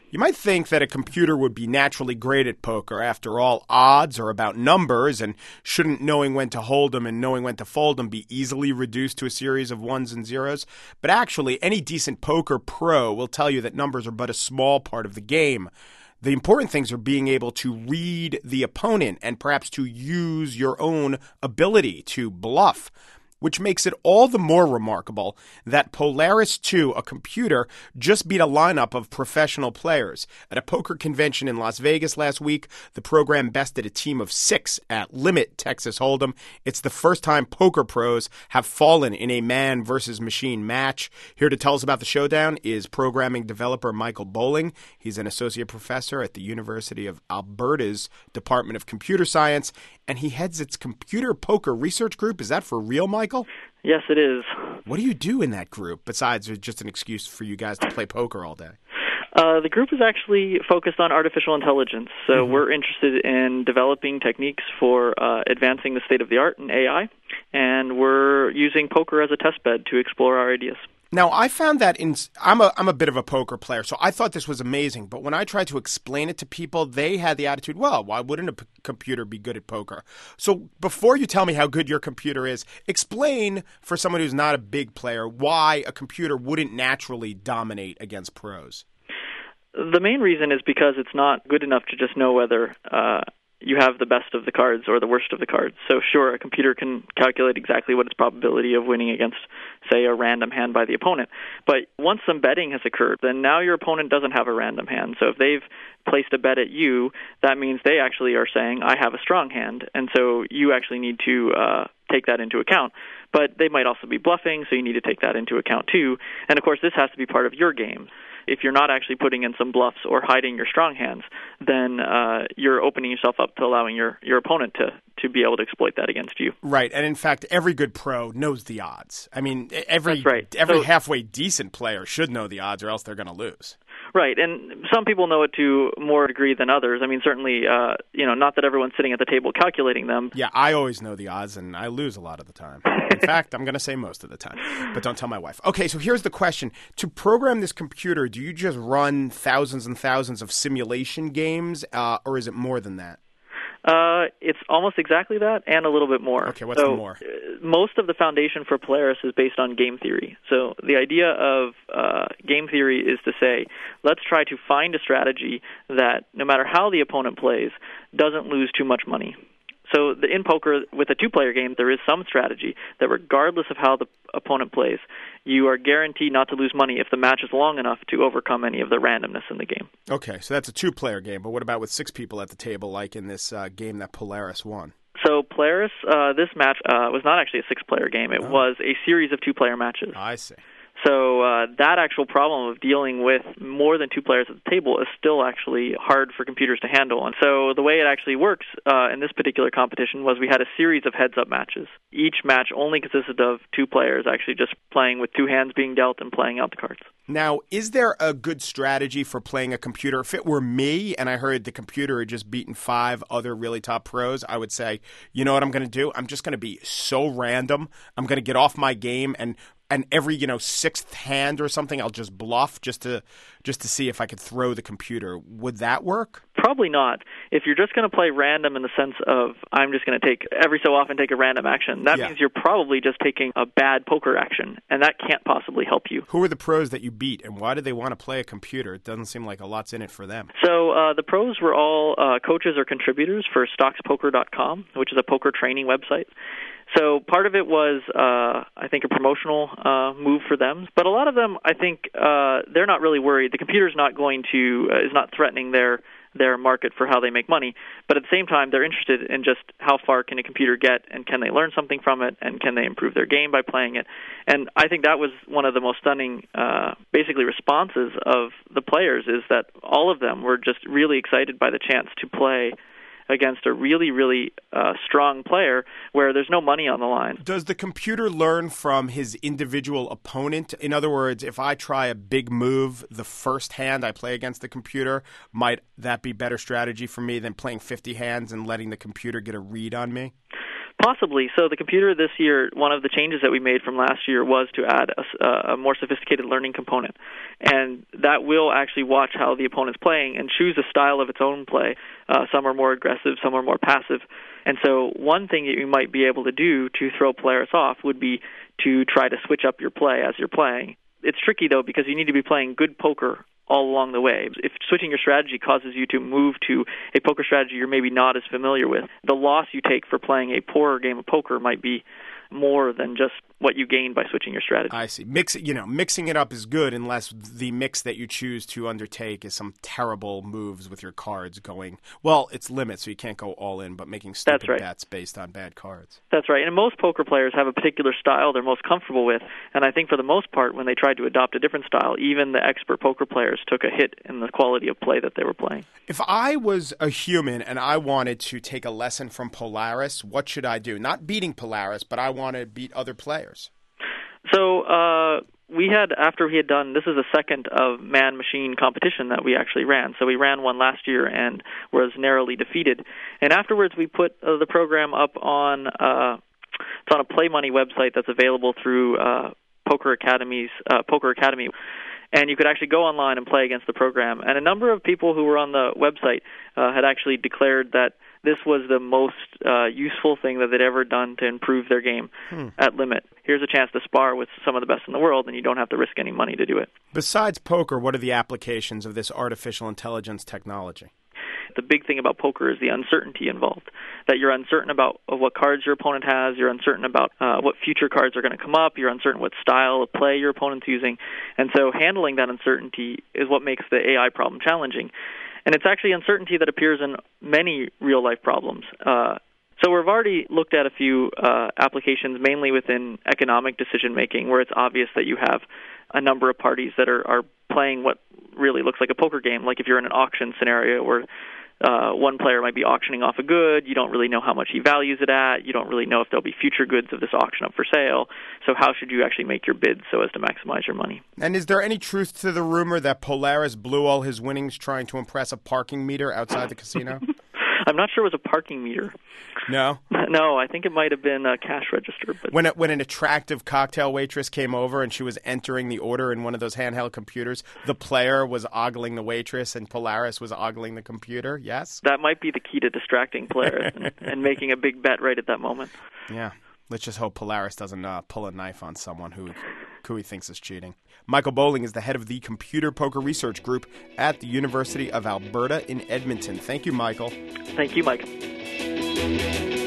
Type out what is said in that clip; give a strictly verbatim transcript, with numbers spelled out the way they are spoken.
You might think that a computer would be naturally great at poker. After all, odds are about numbers, and shouldn't knowing when to hold them and knowing when to fold them be easily reduced to a series of ones and zeros? But actually, any decent poker pro will tell you that numbers are but a small part of the game. The important things are being able to read the opponent and perhaps to use your own ability to bluff, which makes it all the more remarkable that Polaris two, a computer, just beat a lineup of professional players. At a poker convention in Las Vegas last week, the program bested a team of six at Limit Texas Hold'em. It's the first time poker pros have fallen in a man versus machine match. Here to tell us about the showdown is programming developer Michael Bowling. He's an associate professor at the University of Alberta's Department of Computer Science, and he heads its computer poker research group. Is that for real, Michael? Yes, it is. What do you do in that group besides just an excuse for you guys to play poker all day? Uh, the group is actually focused on artificial intelligence. So Mm-hmm. we're interested in developing techniques for uh, advancing the state of the art in A I, and we're using poker as a test bed to explore our ideas. Now, I found that in I'm a I'm a bit of a poker player, so I thought this was amazing. But when I tried to explain it to people, they had the attitude, well, why wouldn't a p- computer be good at poker? So before you tell me how good your computer is, explain for someone who's not a big player why a computer wouldn't naturally dominate against pros. The main reason is because it's not good enough to just know whether uh, you have the best of the cards or the worst of the cards. So sure, a computer can calculate exactly what its probability of winning against, say, a random hand by the opponent. But once some betting has occurred, then now your opponent doesn't have a random hand. So if they've placed a bet at you, that means they actually are saying, I have a strong hand. And so you actually need to uh, take that into account. But they might also be bluffing, so you need to take that into account too. And of course, this has to be part of your game. If you're not actually putting in some bluffs or hiding your strong hands, then uh, you're opening yourself up to allowing your, your opponent to, to be able to exploit that against you. Right, and in fact, every good pro knows the odds. I mean, every That's right. every So, halfway decent player should know the odds, or else they're going to lose. Right, and some people know it to more degree than others. I mean, certainly, uh, you know, not that everyone's sitting at the table calculating them. Yeah, I always know the odds, and I lose a lot of the time. In fact, I'm going to say most of the time, but don't tell my wife. Okay, so here's the question. To program this computer, do you just run thousands and thousands of simulation games, uh, or is it more than that? Uh, it's almost exactly that and a little bit more. Okay, what's so, the more? Uh, most of the foundation for Polaris is based on game theory. So the idea of uh, game theory is to say, let's try to find a strategy that, no matter how the opponent plays, doesn't lose too much money. So the, in poker, with a two-player game, there is some strategy that regardless of how the opponent plays, you are guaranteed not to lose money if the match is long enough to overcome any of the randomness in the game. Okay, so that's a two-player game, but what about with six people at the table, like in this uh, game that Polaris won? So Polaris, uh, this match uh, was not actually a six-player game. It Oh. was a series of two-player matches. I see. So uh, that actual problem of dealing with more than two players at the table is still actually hard for computers to handle. And so the way it actually works uh, in this particular competition was we had a series of heads-up matches. Each match only consisted of two players actually just playing with two hands being dealt and playing out the cards. Now, is there a good strategy for playing a computer? If it were me and I heard the computer had just beaten five other really top pros, I would say, you know what I'm going to do? I'm just going to be so random. I'm going to get off my game and and every, you know, sixth hand or something, I'll just bluff just to just to see if I could throw the computer. Would that work? Probably not. If you're just going to play random in the sense of I'm just going to take every so often take a random action, that Yeah. means you're probably just taking a bad poker action, and that can't possibly help you. Who are the pros that you beat, and why do they want to play a computer? It doesn't seem like a lot's in it for them. So uh, the pros were all uh, coaches or contributors for stocks poker dot com, which is a poker training website. So part of it was, uh, I think, a promotional uh, move for them. But a lot of them, I think, uh, they're not really worried. The computer's not going to uh, is not threatening their their market for how they make money. But at the same time, they're interested in just how far can a computer get, and can they learn something from it, and can they improve their game by playing it. And I think that was one of the most stunning, uh, basically, responses of the players, is that all of them were just really excited by the chance to play against a really, really uh, strong player where there's no money on the line. Does the computer learn from his individual opponent? In other words, if I try a big move the first hand I play against the computer, might that be better strategy for me than playing fifty hands and letting the computer get a read on me? Possibly. So the computer this year, one of the changes that we made from last year was to add a, a more sophisticated learning component. And that will actually watch how the opponent's playing and choose a style of its own play. Uh, some are more aggressive, some are more passive. And so one thing that you might be able to do to throw Polaris off would be to try to switch up your play as you're playing. It's tricky, though, because you need to be playing good poker all along the way. If switching your strategy causes you to move to a poker strategy you're maybe not as familiar with, the loss you take for playing a poorer game of poker might be more than just what you gain by switching your strategy. I see. Mix, you know, mixing it up is good unless the mix that you choose to undertake is some terrible moves with your cards going, well, it's limit, so you can't go all in, but making stupid That's right. bets based on bad cards. That's right. And most poker players have a particular style they're most comfortable with. And I think for the most part, when they tried to adopt a different style, even the expert poker players took a hit in the quality of play that they were playing. If I was a human and I wanted to take a lesson from Polaris, what should I do? Not beating Polaris, but I want to beat other players. So uh, we had, after we had done, this is the second of man-machine competition that we actually ran. So we ran one last year and was narrowly defeated. And afterwards we put uh, the program up on, uh, it's on a Play Money website that's available through uh, Poker Academy's, uh, Poker Academy. And you could actually go online and play against the program. And a number of people who were on the website uh, had actually declared that this was the most uh, useful thing that they'd ever done to improve their game hmm. at limit. Here's a chance to spar with some of the best in the world, and you don't have to risk any money to do it. Besides poker, what are the applications of this artificial intelligence technology? The big thing about poker is the uncertainty involved, that you're uncertain about what cards your opponent has, you're uncertain about uh, what future cards are going to come up, you're uncertain what style of play your opponent's using. And so handling that uncertainty is what makes the A I problem challenging. And it's actually uncertainty that appears in many real-life problems. Uh, so we've already looked at a few uh, applications, mainly within economic decision-making, where it's obvious that you have a number of parties that are, are playing what really looks like a poker game, like if you're in an auction scenario where uh, one player might be auctioning off a good, you don't really know how much he values it at, you don't really know if there'll be future goods of this auction up for sale, so how should you actually make your bid so as to maximize your money? And is there any truth to the rumor that Polaris blew all his winnings trying to impress a parking meter outside the casino? I'm not sure it was a parking meter. No? No, I think it might have been a cash register. But when, a, when an attractive cocktail waitress came over and she was entering the order in one of those handheld computers, the player was ogling the waitress and Polaris was ogling the computer, yes? That might be the key to distracting players and, and making a big bet right at that moment. Yeah. Let's just hope Polaris doesn't uh, pull a knife on someone who, who he thinks is cheating. Michael Bowling is the head of the Computer Poker Research Group at the University of Alberta in Edmonton. Thank you, Michael. Thank you, Mike.